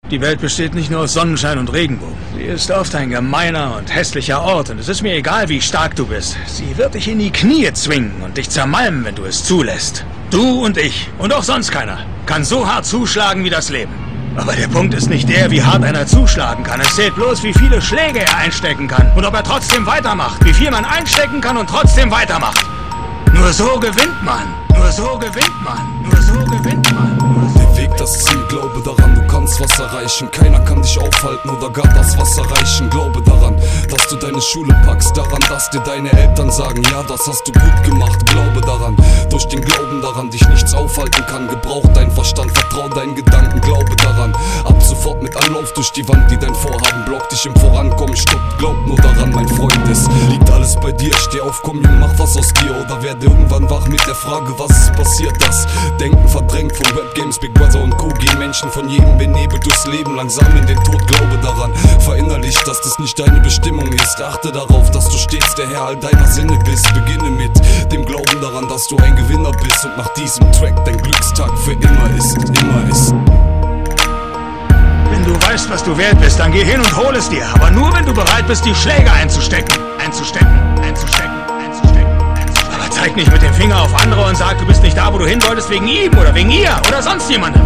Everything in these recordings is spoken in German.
Die Welt besteht nicht nur aus Sonnenschein und Regenbogen. Sie ist oft ein gemeiner und hässlicher Ort und es ist mir egal, wie stark du bist. Sie wird dich in die Knie zwingen und dich zermalmen, wenn du es zulässt. Du und ich und auch sonst keiner kann so hart zuschlagen wie das Leben. Aber der Punkt ist nicht der, wie hart einer zuschlagen kann. Es zählt bloß, wie viele Schläge er einstecken kann und ob er trotzdem weitermacht. Wie viel man einstecken kann und trotzdem weitermacht. Nur so gewinnt man. Nur so gewinnt man. Nur so gewinnt man. Der Weg, das Ziel, glaube daran, du kannst was erreichen. Keiner kann dich aufhalten oder gar das was erreichen. Glaube daran, dass du deine Schule packst. Daran, dass dir deine Eltern sagen, ja, das hast du gut gemacht. Glaube daran, durch den Glauben daran, dich nichts aufhalten kann. Gebrauch dein Verstand, vertrau deinen Gedanken. Glaube daran, ab sofort mit Anlauf durch die Wand, die dein Vorhaben blockt. Dich im Vorankommen stoppt. Glaub nur daran, mein Freund, es liegt alles bei dir. Steh auf, komm Junge, mach was aus dir. Oder werde irgendwann wach mit der Frage, was ist passiert? Das Denken verdrängt von Webgames, Big Brother und Co. Gehen Menschen von jedem benebelt durchs Leben, langsam in den Tod. Glaube daran, verinnerlich, dass das nicht deine Bestimmung ist. Achte darauf, dass du stets der Herr all deiner Sinne bist. Beginne mit dem Glauben daran, dass du ein Gewinner bist und nach diesem Track dein Glückstag für immer ist. Immer ist. Wenn du weißt, was du wert bist, dann geh hin und hol es dir. Aber nur, wenn du bereit bist, die Schläge einzustecken. Aber zeig nicht mit dem Finger auf andere und sag, du bist nicht da, wo du hin wolltest, wegen ihm oder wegen ihr oder sonst jemandem.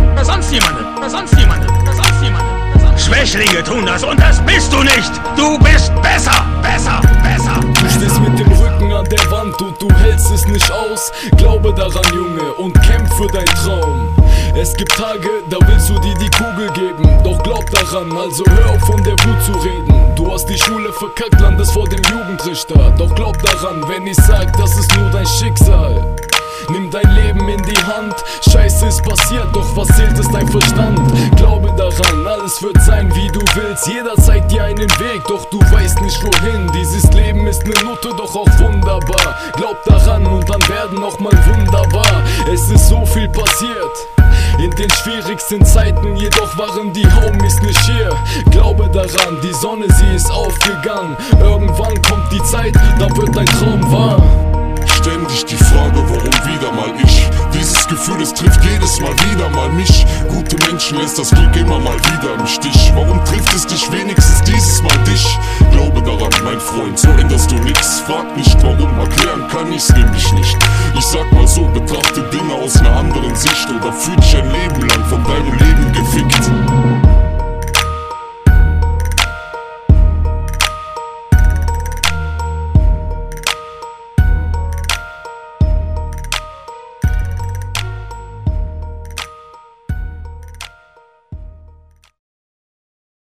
Schwächlinge tun das und das bist du nicht. Du bist besser. Du stehst mit dem Rücken an der Wand und du hältst es nicht aus. Glaube daran, Junge, und kämpf für deinen Traum. Es gibt Tage, da willst du dir die Kugel geben. Doch glaub daran, also hör auf von der Wut zu reden. Du hast die Schule verkackt, landest vor dem Jugendrichter. Doch glaub daran, wenn ich sag, das ist nur dein Schicksal. Nimm dein Leben in die Hand, Scheiße ist passiert, doch was zählt ist dein Verstand. Glaube daran, alles wird sein wie du willst. Jeder zeigt dir einen Weg, doch du weißt nicht wohin. Dieses Leben ist ne Nutte, doch auch wunderbar. Glaub daran und dann werden noch mal wunderbar. Es ist so viel passiert in den schwierigsten Zeiten, jedoch waren die Homies nicht hier. Glaube daran, die Sonne, sie ist aufgegangen. Irgendwann kommt die Zeit, da wird dein Traum wahr. Ständig die Frage, warum wieder mal ich? Dieses Gefühl, es trifft jedes Mal wieder mal mich. Gute Menschen lässt das Glück immer mal wieder im Stich. Warum trifft es dich wenigstens dieses Mal dich? Glaube daran, mein Freund, so änderst du nix. Frag nicht warum, erklären kann ich's nämlich nicht. Ich sag mal so, betrachte Dinge aus einer anderen Sicht oder fühl dich ein Leben lang von deinem Leben gefickt.